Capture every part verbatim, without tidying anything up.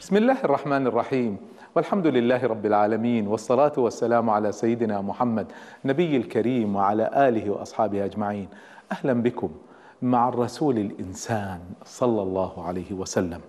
بسم الله الرحمن الرحيم، والحمد لله رب العالمين، والصلاة والسلام على سيدنا محمد نبي الكريم وعلى آله وأصحابه أجمعين. أهلا بكم مع الرسول الإنسان صلى الله عليه وسلم.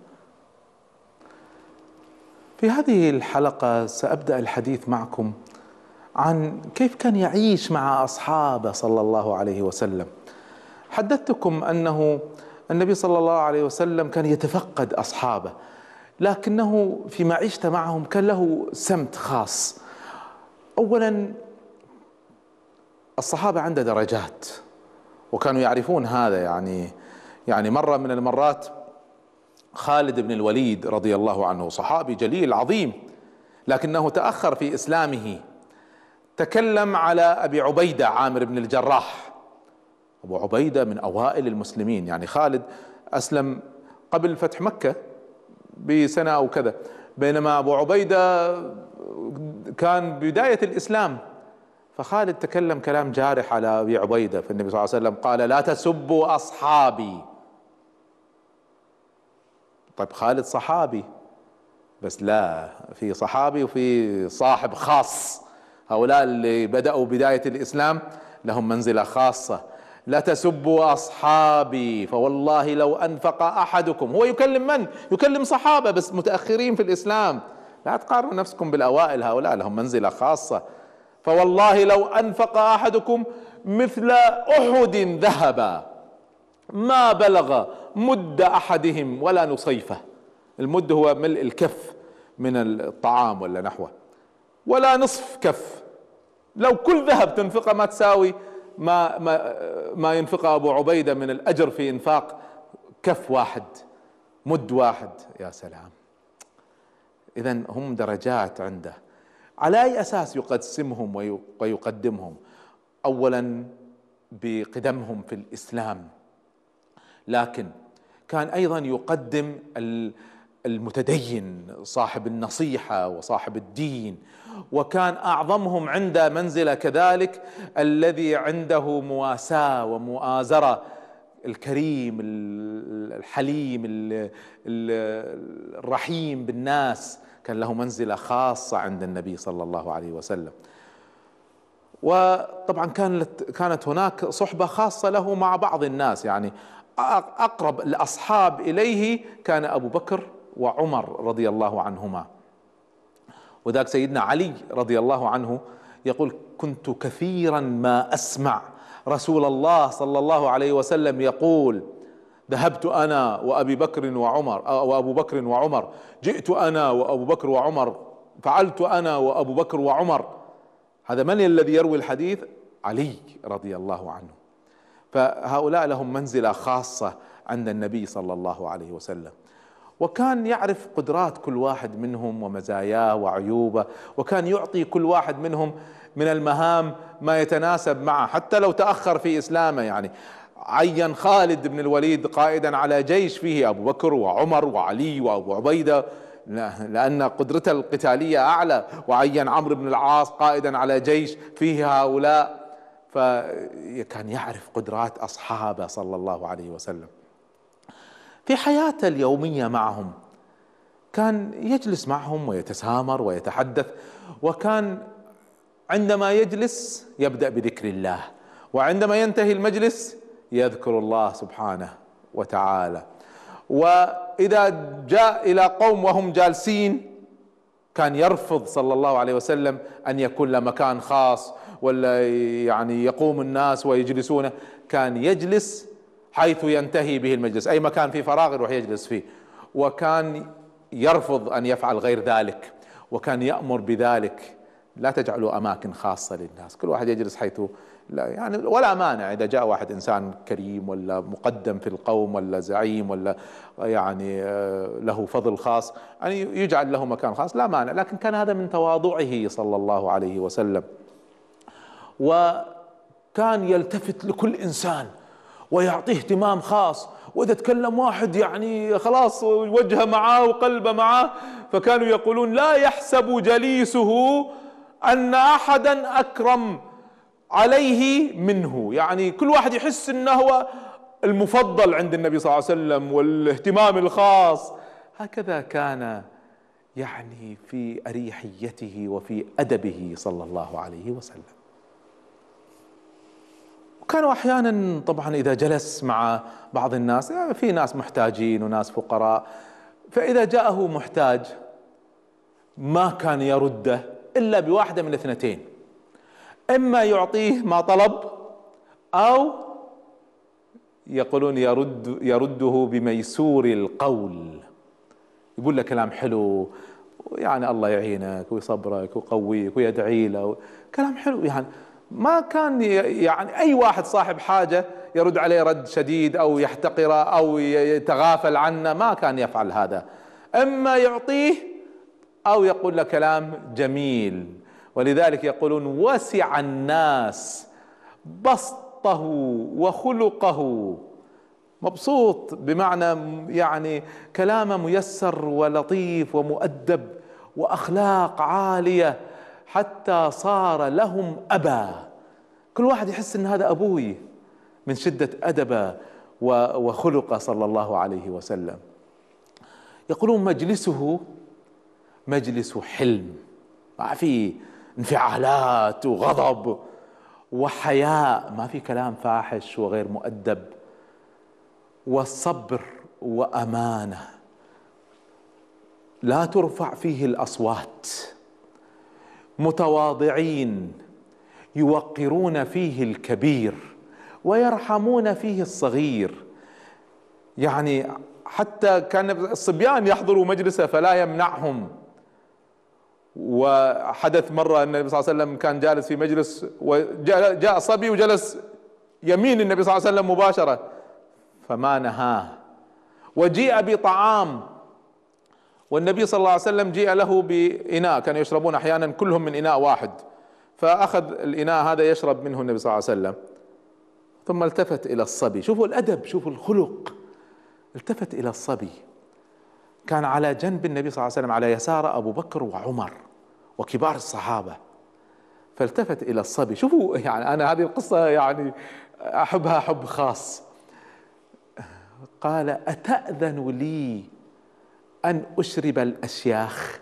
في هذه الحلقة سأبدأ الحديث معكم عن كيف كان يعيش مع أصحابه صلى الله عليه وسلم. حدثتكم أنه النبي صلى الله عليه وسلم كان يتفقد أصحابه، لكنه في معيشته معهم كان له سمت خاص. أولا، الصحابة عنده درجات وكانوا يعرفون هذا. يعني يعني مرة من المرات خالد بن الوليد رضي الله عنه صحابي جليل عظيم، لكنه تأخر في إسلامه. تكلم على أبي عبيدة عامر بن الجراح. أبو عبيدة من أوائل المسلمين، يعني خالد أسلم قبل فتح مكة بسنة أو كذا، بينما أبو عبيدة كان بداية الإسلام. فخالد تكلم كلام جارح على أبي عبيدة، فالنبي صلى الله عليه وسلم قال: لا تسبوا أصحابي. طيب خالد صحابي، بس لا، في صحابي وفي صاحب خاص. هؤلاء اللي بدأوا بداية الإسلام لهم منزلة خاصة. لا تسبوا أصحابي فوالله لو أنفق أحدكم. هو يكلم من؟ يكلم صحابة بس متأخرين في الإسلام. لا تقارنوا نفسكم بالأوائل، هؤلاء لهم منزلة خاصة. فوالله لو أنفق أحدكم مثل أحد ذهبا ما بلغ مد أحدهم ولا نصيفه. المد هو ملء الكف من الطعام ولا نحوه، ولا نصف كف. لو كل ذهب تنفقه ما تساوي ما ما ما ينفق أبو عبيدة من الأجر في إنفاق كف واحد، مد واحد. يا سلام! إذن هم درجات عنده. على أي أساس يقسمهم ويقدمهم؟ أولا بقدمهم في الإسلام، لكن كان أيضا يقدم المتدين صاحب النصيحة وصاحب الدين، وكان أعظمهم عنده منزلة كذلك الذي عنده مواساة ومؤازرة، الكريم الحليم الرحيم بالناس، كان له منزلة خاصة عند النبي صلى الله عليه وسلم. وطبعا كانت كانت هناك صحبة خاصة له مع بعض الناس، يعني أقرب الأصحاب إليه كان أبو بكر وعمر رضي الله عنهما. وذاك سيدنا علي رضي الله عنه يقول: كنت كثيرا ما أسمع رسول الله صلى الله عليه وسلم يقول: ذهبت أنا وأبي بكر وعمر وأبو بكر وعمر، جئت أنا وأبو بكر وعمر، فعلت أنا وأبو بكر وعمر. هذا من الذي يروي الحديث؟ علي رضي الله عنه. فهؤلاء لهم منزلة خاصة عند النبي صلى الله عليه وسلم، وكان يعرف قدرات كل واحد منهم ومزاياه وعيوبه، وكان يعطي كل واحد منهم من المهام ما يتناسب معه حتى لو تأخر في إسلامه. يعني عين خالد بن الوليد قائدا على جيش فيه أبو بكر وعمر وعلي وأبو عبيدة لأن قدرته القتالية أعلى، وعين عمرو بن العاص قائدا على جيش فيه هؤلاء. فكان يعرف قدرات أصحابه صلى الله عليه وسلم. في حياته اليومية معهم كان يجلس معهم ويتسامر ويتحدث، وكان عندما يجلس يبدأ بذكر الله، وعندما ينتهي المجلس يذكر الله سبحانه وتعالى. وإذا جاء إلى قوم وهم جالسين كان يرفض صلى الله عليه وسلم أن يكون له مكان خاص ولا يعني يقوم الناس ويجلسونه. كان يجلس حيث ينتهي به المجلس، أي مكان فيه فراغ يروح يجلس فيه، وكان يرفض أن يفعل غير ذلك، وكان يأمر بذلك: لا تجعلوا أماكن خاصة للناس، كل واحد يجلس حيث لا يعني ولا مانع. إذا جاء واحد إنسان كريم ولا مقدم في القوم ولا زعيم ولا يعني له فضل خاص، يعني يجعل له مكان خاص، لا مانع. لكن كان هذا من تواضعه صلى الله عليه وسلم. وكان يلتفت لكل إنسان ويعطيه اهتمام خاص، وإذا تكلم واحد يعني خلاص وجهه معاه وقلبه معاه، فكانوا يقولون: لا يحسب جليسه أن أحدا أكرم عليه منه. يعني كل واحد يحس أنه هو المفضل عند النبي صلى الله عليه وسلم والاهتمام الخاص. هكذا كان يعني في أريحيته وفي أدبه صلى الله عليه وسلم. وكانوا أحيانا طبعا إذا جلس مع بعض الناس، يعني في ناس محتاجين وناس فقراء، فإذا جاءه محتاج ما كان يرده إلا بواحدة من اثنتين: إما يعطيه ما طلب، أو يقولون يرد يرده بميسور القول، يقول له كلام حلو، يعني الله يعينك ويصبرك ويقويك ويدعي له، كلام حلو. يعني ما كان يعني أي واحد صاحب حاجة يرد عليه رد شديد أو يحتقره أو يتغافل عنه، ما كان يفعل هذا. إما يعطيه أو يقول له كلام جميل. ولذلك يقولون: وسع الناس بسطه وخلقه. مبسوط بمعنى يعني كلامه ميسر ولطيف ومؤدب وأخلاق عالية، حتى صار لهم أبا. كل واحد يحس أن هذا أبوي من شدة أدبه وخلقه صلى الله عليه وسلم. يقولون: مجلسه مجلس حلم، ما في انفعالات وغضب وحياء، ما في كلام فاحش وغير مؤدب، والصبر وأمانة، لا ترفع فيه الأصوات، متواضعين، يوقرون فيه الكبير ويرحمون فيه الصغير. يعني حتى كان الصبيان يحضروا مجلسه فلا يمنعهم. وحدث مرة أن النبي صلى الله عليه وسلم كان جالس في مجلس، وجاء صبي وجلس يمين النبي صلى الله عليه وسلم مباشرة فما نهاه. وجيء بطعام، والنبي صلى الله عليه وسلم جيء له بإناء، كانوا يشربون أحيانا كلهم من إناء واحد، فأخذ الإناء هذا يشرب منه النبي صلى الله عليه وسلم، ثم التفت إلى الصبي. شوفوا الأدب، شوفوا الخلق. التفت إلى الصبي، كان على جنب النبي صلى الله عليه وسلم، على يسار أبو بكر وعمر وكبار الصحابة، فالتفت إلى الصبي. شوفوا يعني أنا هذه القصة يعني أحبها حب خاص. قال: أتأذن لي أن أشرب الأشياخ؟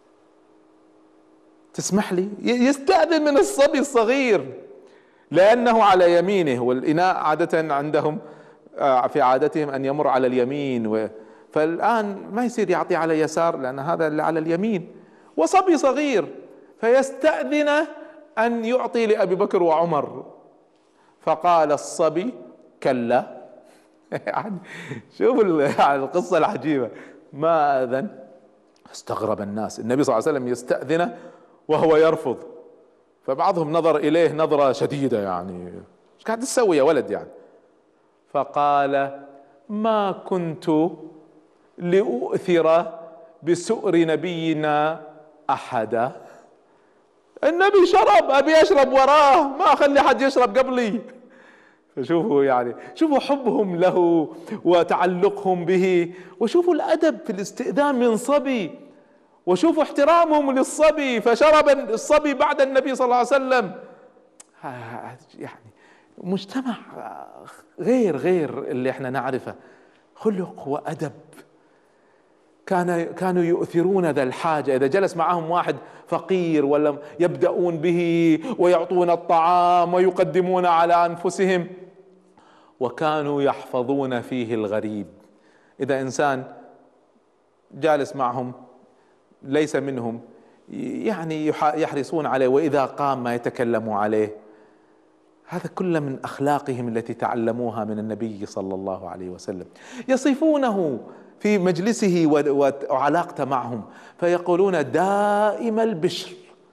تسمح لي؟ يستأذن من الصبي الصغير لأنه على يمينه، والإناء عادة عندهم في عادتهم أن يمر على اليمين، و فالآن ما يصير يعطي على يسار لأن هذا اللي على اليمين، وصبي صغير، فيستأذن أن يعطي لأبي بكر وعمر. فقال الصبي: كلا. يعني شوفوا القصة العجيبة، ما أذن. استغرب الناس، النبي صلى الله عليه وسلم يستأذن وهو يرفض. فبعضهم نظر إليه نظرة شديدة، يعني ايش قاعد تسوي يا ولد يعني؟ فقال: ما كنت لأؤثر بسؤر نبينا أحدا. النبي شرب، أبي أشرب وراه، ما أخلي حد يشرب قبلي. فشوفوا يعني شوفوا حبهم له وتعلقهم به، وشوفوا الأدب في الاستئذان من صبي، وشوفوا احترامهم للصبي. فشرب الصبي بعد النبي صلى الله عليه وسلم. يعني مجتمع غير غير اللي احنا نعرفه، خلق وأدب. كان كانوا يؤثرون ذا الحاجة، إذا جلس معهم واحد فقير ولا يبدأون به ويعطون الطعام ويقدمون على أنفسهم، وكانوا يحفظون فيه الغريب. إذا إنسان جالس معهم ليس منهم يعني يحرصون عليه، وإذا قام ما يتكلموا عليه. هذا كله من أخلاقهم التي تعلموها من النبي صلى الله عليه وسلم. يصفونه في مجلسه وعلاقته معهم فيقولون: دائم البشر.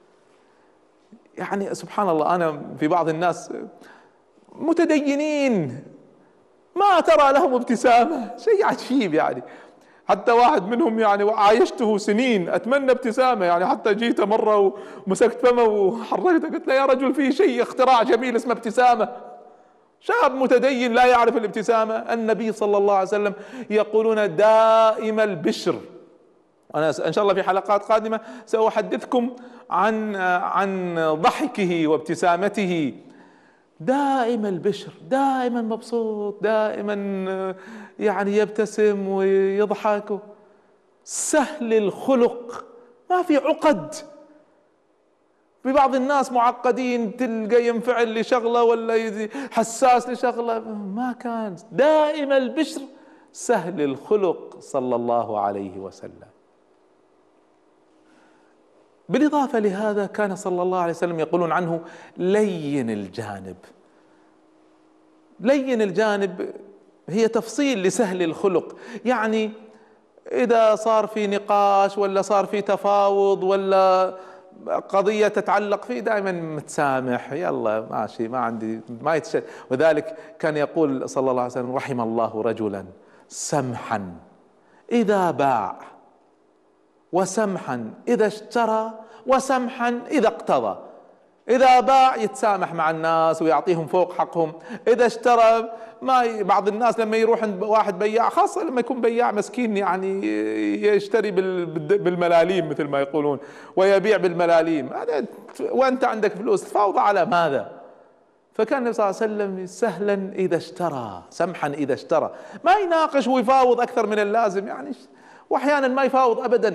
يعني سبحان الله، أنا في بعض الناس متدينين ما ترى لهم ابتسامة، شيء عجيب يعني. حتى واحد منهم يعني عايشته سنين أتمنى ابتسامة، يعني حتى جيت مرة ومسكت فمه وحركته قلت له: يا رجل في شيء اختراع جميل اسمه ابتسامة. شاب متدين لا يعرف الابتسامة. النبي صلى الله عليه وسلم يقولون: دائم البشر. أنا إن شاء الله في حلقات قادمة سأحدثكم عن عن ضحكه وابتسامته. دائما البشر، دائما مبسوط، دائما يعني يبتسم ويضحك، سهل الخلق ما في عقد. في بعض الناس معقدين، تلقى ينفعل لشغلة ولا حساس لشغلة، ما كان، دائما البشر، سهل الخلق صلى الله عليه وسلم. بالإضافة لهذا كان صلى الله عليه وسلم يقولون عنه لين الجانب. لين الجانب هي تفصيل لسهل الخلق، يعني إذا صار في نقاش ولا صار في تفاوض ولا قضية تتعلق فيه دائما متسامح، يلا ماشي، ما عندي ما يتشد. وذلك كان يقول صلى الله عليه وسلم: رحم الله رجلا سمحا إذا باع، وسمحا إذا اشترى، وسمحا إذا اقتضى. إذا باع يتسامح مع الناس ويعطيهم فوق حقهم، إذا اشترى ما ي... بعض الناس لما يروح عند واحد بياع، خاصة لما يكون بياع مسكين يعني يشتري بال... بالملاليم مثل ما يقولون، ويبيع بالملاليم، هذا وأنت عندك فلوس تفاوض على ماذا؟ فكان النبي صلى الله عليه وسلم سهلا إذا اشترى، سمحا إذا اشترى، ما يناقش ويفاوض أكثر من اللازم يعني، وأحيانا ما يفاوض أبدا.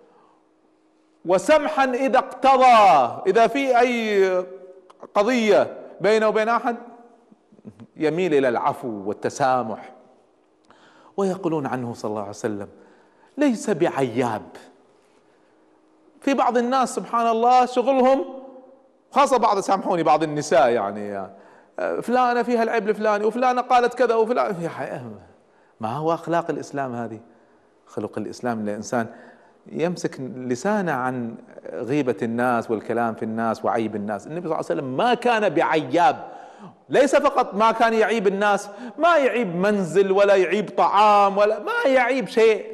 وسمحا إذا اقتضى، إذا في أي قضية بينه وبين أحد يميل إلى العفو والتسامح. ويقولون عنه صلى الله عليه وسلم ليس بعياب. في بعض الناس سبحان الله شغلهم، خاصة بعض، سامحوني، بعض النساء يعني فلانة فيها العيب الفلاني، وفلانة قالت كذا، وفلان، ما هو أخلاق الإسلام هذه؟ خلق الإسلام الإنسان يمسك لسانه عن غيبة الناس والكلام في الناس وعيب الناس. النبي صلى الله عليه وسلم ما كان بعياب، ليس فقط ما كان يعيب الناس، ما يعيب منزل ولا يعيب طعام ولا ما يعيب شيء.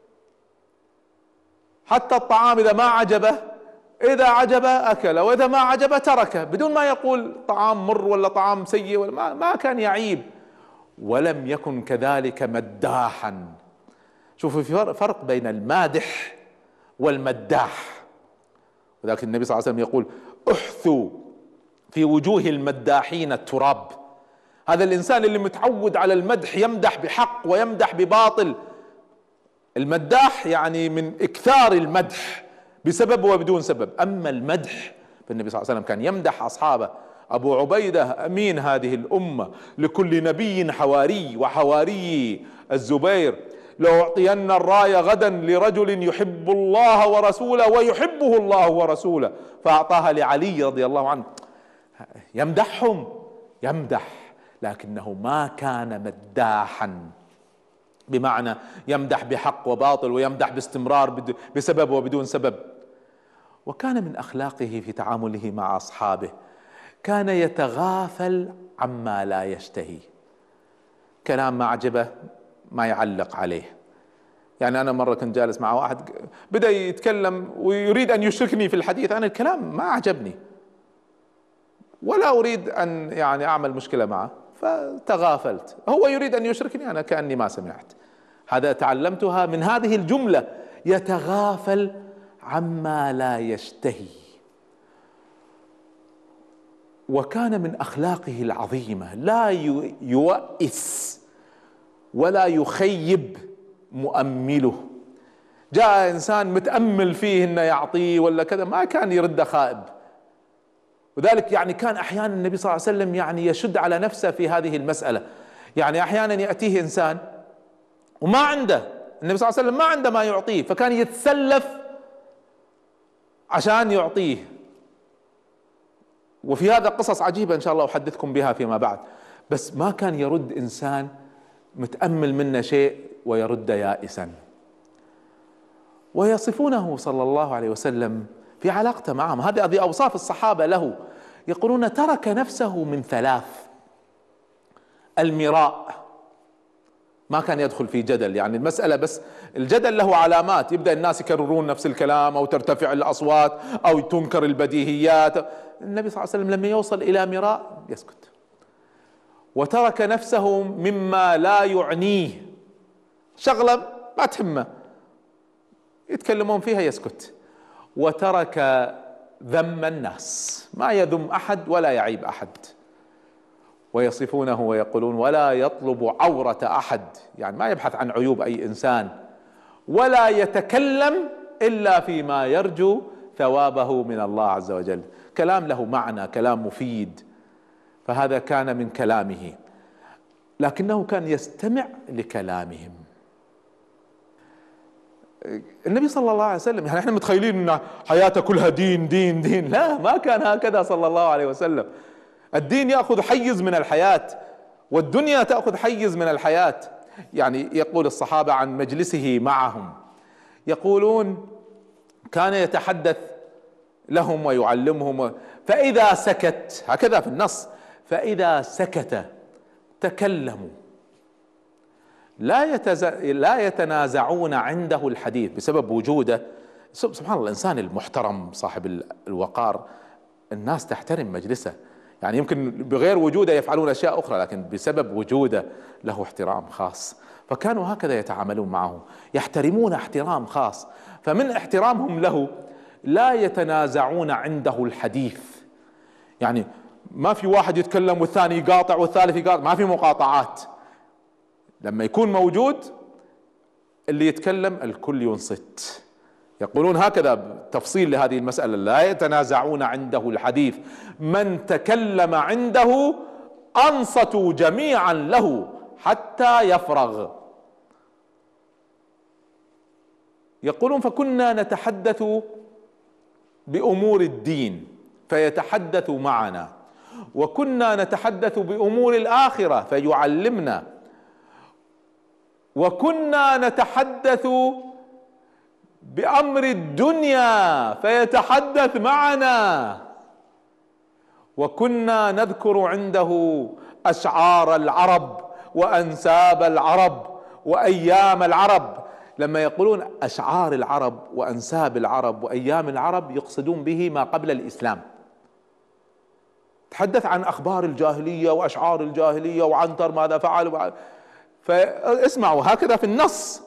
حتى الطعام إذا ما عجبه، إذا عجبه أكله، وإذا ما عجبه تركه، بدون ما يقول طعام مر ولا طعام سيء ولا ما, ما كان يعيب. ولم يكن كذلك مداحا. شوفوا في فرق بين المادح والمداح. ولكن النبي صلى الله عليه وسلم يقول: احثوا في وجوه المداحين التراب. هذا الإنسان اللي متعود على المدح، يمدح بحق ويمدح بباطل. المداح يعني من إكثار المدح بسبب وبدون سبب. أما المدح فالنبي صلى الله عليه وسلم كان يمدح أصحابه. أبو عبيدة أمين هذه الأمة، لكل نبي حواري، وحواري الزبير: لأعطين الراية غدا لرجل يحب الله ورسوله ويحبه الله ورسوله، فأعطاها لعلي رضي الله عنه. يمدحهم، يمدح، لكنه ما كان مداحا، بمعنى يمدح بحق وباطل، ويمدح باستمرار بسبب وبدون سبب. وكان من أخلاقه في تعامله مع أصحابه كان يتغافل عما لا يشتهي. كلام ما عجبه ما يعلق عليه. يعني أنا مرة كنت جالس مع واحد بدأ يتكلم ويريد أن يشركني في الحديث، أنا الكلام ما عجبني ولا أريد أن يعني أعمل مشكلة معه، فتغافلت. هو يريد أن يشركني، أنا كأني ما سمعت. هذا تعلمتها من هذه الجملة: يتغافل عما لا يشتهي. وكان من أخلاقه العظيمة لا يوئس ولا يخيب مؤمله. جاء إنسان متأمل فيه إنه يعطيه ولا كذا، ما كان يرد خائب. وذلك يعني كان أحيانا النبي صلى الله عليه وسلم يعني يشد على نفسه في هذه المسألة. يعني أحيانا يأتيه إنسان وما عنده، النبي صلى الله عليه وسلم ما عنده ما يعطيه، فكان يتسلف عشان يعطيه. وفي هذا قصص عجيبة إن شاء الله أحدثكم بها فيما بعد. بس ما كان يرد إنسان متأمل منه شيء ويرد يائسا. ويصفونه صلى الله عليه وسلم في علاقته معهم، هذه أوصاف الصحابة له، يقولون: ترك نفسه من ثلاث: المراء، ما كان يدخل في جدل، يعني المسألة بس الجدل له علامات، يبدأ الناس يكررون نفس الكلام أو ترتفع الأصوات أو تنكر البديهيات. النبي صلى الله عليه وسلم لما يوصل إلى مراء يسكت. وترك نفسه مما لا يعنيه، شغلة ما تهمه يتكلمون فيها يسكت. وترك ذم الناس، ما يذم أحد ولا يعيب أحد. ويصفونه ويقولون: ولا يطلب عورة أحد، يعني ما يبحث عن عيوب أي إنسان، ولا يتكلم إلا فيما يرجو ثوابه من الله عز وجل. كلام له معنى، كلام مفيد. فهذا كان من كلامه، لكنه كان يستمع لكلامهم. النبي صلى الله عليه وسلم، يعني احنا متخيلين ان حياته كلها دين دين دين، لا، ما كان هكذا صلى الله عليه وسلم. الدين يأخذ حيز من الحياة، والدنيا تأخذ حيز من الحياة. يعني يقول الصحابة عن مجلسه معهم، يقولون كان يتحدث لهم ويعلمهم، فإذا سكت، هكذا في النص، فإذا سكت تكلموا، لا يتز... لا يتنازعون عنده الحديث بسبب وجوده. سبحان الله، الإنسان المحترم صاحب الوقار الناس تحترم مجلسه، يعني يمكن بغير وجوده يفعلون أشياء أخرى، لكن بسبب وجوده له احترام خاص. فكانوا هكذا يتعاملون معه، يحترمون احترام خاص. فمن احترامهم له لا يتنازعون عنده الحديث، يعني ما في واحد يتكلم والثاني يقاطع والثالث يقاطع، ما في مقاطعات. لما يكون موجود اللي يتكلم الكل ينصت. يقولون هكذا تفصيل لهذه المسألة، لا يتنازعون عنده الحديث، من تكلم عنده أنصتوا جميعا له حتى يفرغ. يقولون فكنا نتحدث بأمور الدين فيتحدث معنا، وكنا نتحدث بأمور الآخرة فيعلمنا، وكنا نتحدث بأمر الدنيا فيتحدث معنا، وكنا نذكر عنده أشعار العرب وأنساب العرب وأيام العرب. لما يقولون أشعار العرب وأنساب العرب وأيام العرب يقصدون به ما قبل الإسلام. تحدث عن أخبار الجاهلية وأشعار الجاهلية وعنتر ماذا فعل، فاسمعوا هكذا في النص،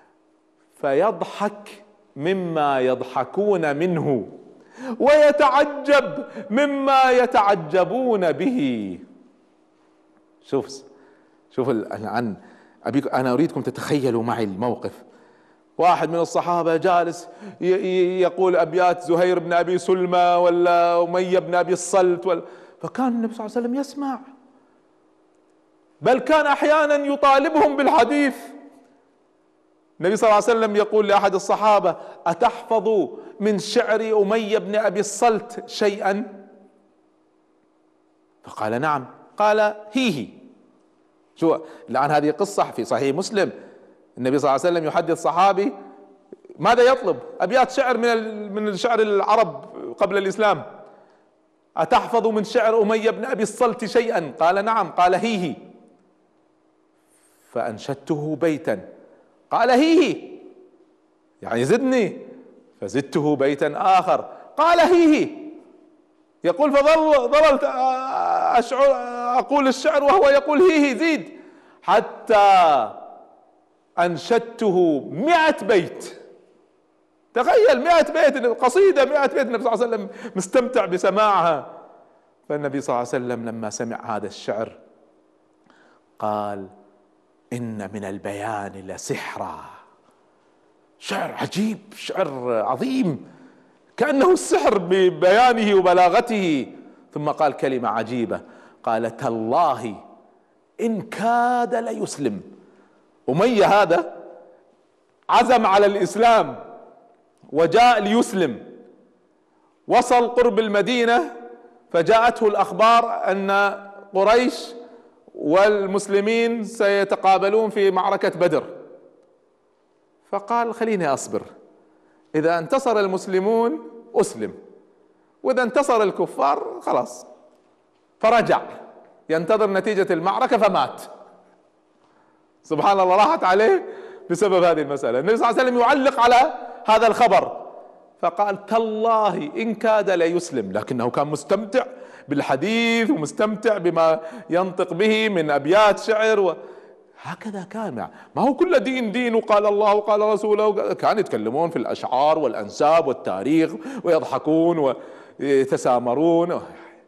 فيضحك مما يضحكون منه ويتعجب مما يتعجبون به. شوف شوف الآن أبيك أنا أريدكم تتخيلوا معي الموقف. واحد من الصحابة جالس يقول أبيات زهير بن أبي سلمى ولا أمية بن أبي الصلت ولا، فكان النبي صلى الله عليه وسلم يسمع، بل كان أحيانا يطالبهم بالحديث. النبي صلى الله عليه وسلم يقول لأحد الصحابة: أتحفظ من شعر أمية بن أبي الصلت شيئا؟ فقال: نعم. قال: هيه. شو الآن هذه قصة في صحيح مسلم، النبي صلى الله عليه وسلم يحدث صحابي ماذا يطلب؟ أبيات شعر من من شعر العرب قبل الإسلام. أتحفظ من شعر أمية بن أبي الصلت شيئا؟ قال: نعم. قال: هيه. فأنشدته بيتا. قال: هيه، يعني زدني. فزدته بيتا آخر. قال: هيه. يقول فظل ظللت أشعر أقول الشعر وهو يقول هيه، زيد، حتى أنشدته مئة بيت. تخيل مئة بيت، قصيدة مئة بيت، النبي صلى الله عليه وسلم مستمتع بسماعها. فالنبي صلى الله عليه وسلم لما سمع هذا الشعر قال: إن من البيان لسحرا. شعر عجيب، شعر عظيم، كأنه السحر ببيانه وبلاغته. ثم قال كلمة عجيبة، قال: تالله إن كاد ليسلم. أمية هذا عزم على الإسلام وجاء ليسلم، وصل قرب المدينة فجاءته الأخبار أن قريش والمسلمين سيتقابلون في معركة بدر، فقال: خليني أصبر، إذا انتصر المسلمون أسلم، وإذا انتصر الكفار خلاص. فرجع ينتظر نتيجة المعركة فمات. سبحان الله، راحت عليه بسبب هذه المسألة. النبي صلى الله عليه وسلم يعلق على هذا الخبر فقال: تالله إن كاد ليسلم، لكنه كان مستمتع بالحديث ومستمتع بما ينطق به من أبيات شعر و... هكذا كان. ما هو كل دين دين وقال الله وقال رسوله، كانوا يتكلمون في الأشعار والأنساب والتاريخ ويضحكون ويتسامرون.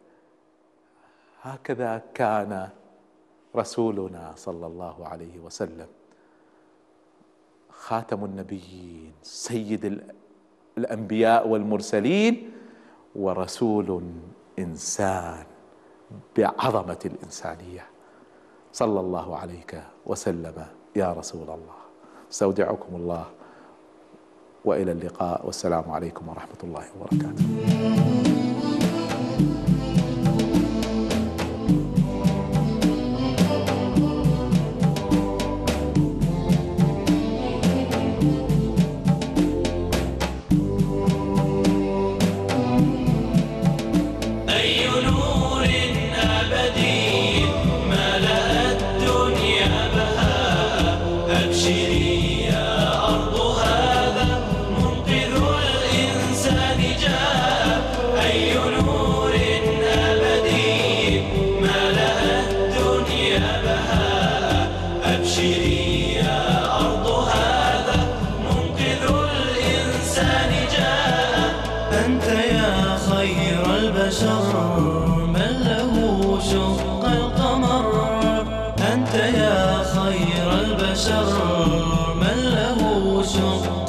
هكذا كان رسولنا صلى الله عليه وسلم، خاتم النبيين، سيد الأنبياء والمرسلين، ورسول إنسان بعظمة الإنسانية. صلى الله عليك وسلم يا رسول الله. استودعكم الله وإلى اللقاء، والسلام عليكم ورحمة الله وبركاته. أنت يا خير البشر من له شق القمر، أنت يا خير البشر من له شق